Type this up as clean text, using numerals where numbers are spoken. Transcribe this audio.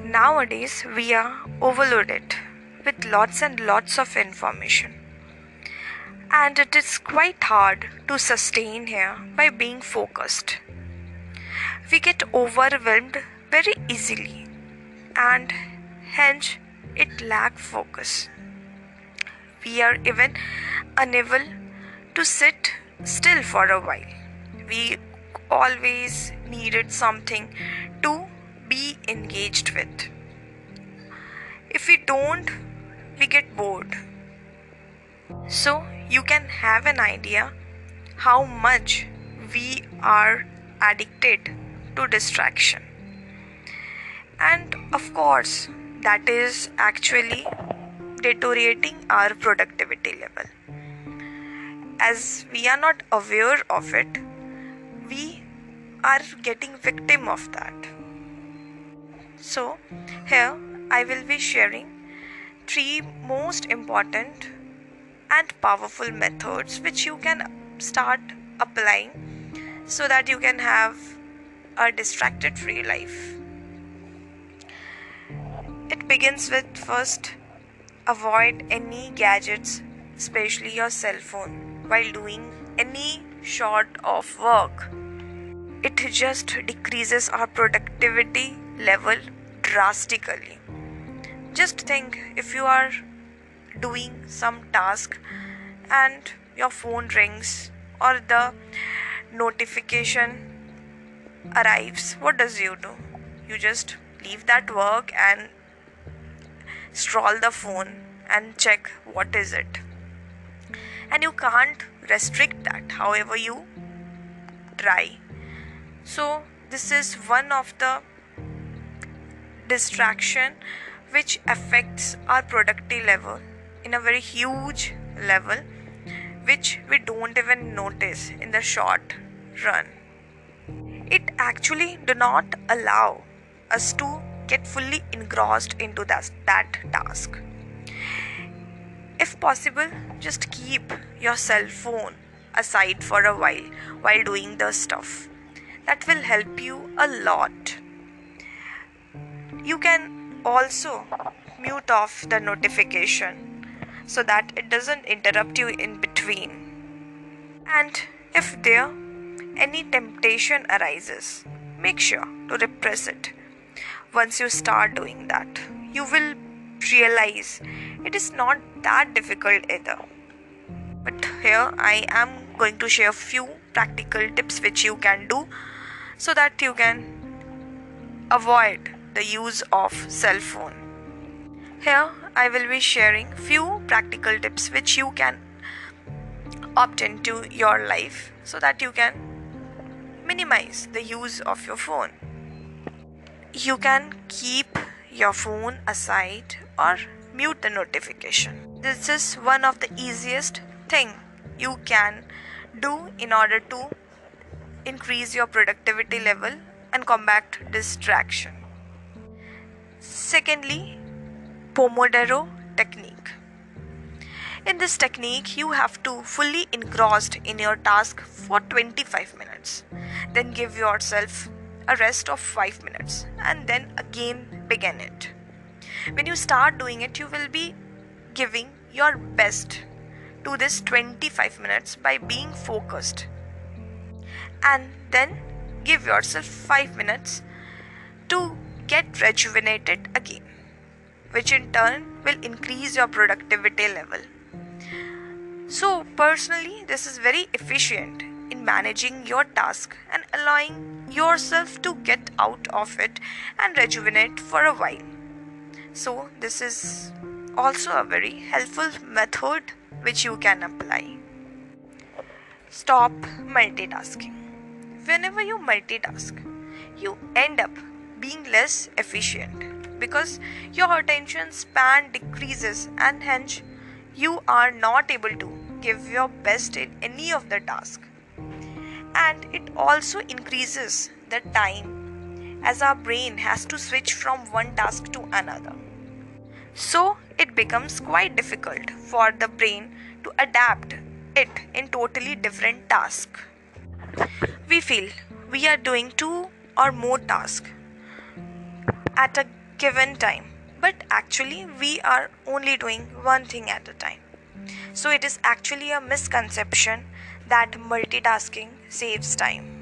Nowadays, we are overloaded with lots and lots of information, and it is quite hard to sustain here by being focused. We get overwhelmed very easily, and hence it lacks focus. We are even unable to sit still for a while. We always needed something to be engaged with. If we don't, we get bored. So you can have an idea how much we are addicted to distraction. And of course, that is actually deteriorating our productivity level. As we are not aware of it, we are getting victim of that. So here I will be sharing 3 most important and powerful methods which you can start applying so that you can have a distracted free life. It begins with first, avoid any gadgets, especially your cell phone, while doing any sort of work. It just decreases our productivity level drastically. Just think, if you are doing some task and your phone rings or the notification arrives, what does you do? You just leave that work and scroll the phone and check what is it. And you can't restrict that however you try. So this is one of the distraction which affects our productivity level in a very huge level, which we don't even notice in the short run. It actually do not allow us to get fully engrossed into that task. If possible, just keep your cell phone aside for a while doing the stuff. That will help you a lot. You can also mute off the notification so that it doesn't interrupt you in between. And if there any temptation arises, make sure to repress it. Once you start doing that, you will realize it is not that difficult either. But here I am going to share few practical tips which you can do so that you can avoid the use of cell phone. Here I will be sharing few practical tips which you can opt into your life so that you can minimize the use of your phone. You can keep your phone aside or mute the notification. This is one of the easiest thing you can do in order to increase your productivity level and combat distraction. Secondly, Pomodoro technique. In this technique, you have to fully engrossed in your task for 25 minutes. Then give yourself a rest of 5 minutes and then again begin it. When you start doing it, you will be giving your best to this 25 minutes by being focused. And then give yourself 5 minutes to get rejuvenated again, which in turn will increase your productivity level. So personally, this is very efficient in managing your task and allowing yourself to get out of it and rejuvenate for a while. So this is also a very helpful method which you can apply. Stop multitasking. Whenever you multitask, you end up being less efficient because your attention span decreases and hence you are not able to give your best in any of the tasks. And it also increases the time as our brain has to switch from one task to another. So it becomes quite difficult for the brain to adapt it in totally different tasks. We feel we are doing 2 or more tasks at a given time, but actually we are only doing one thing at a time. So it is actually a misconception that multitasking saves time.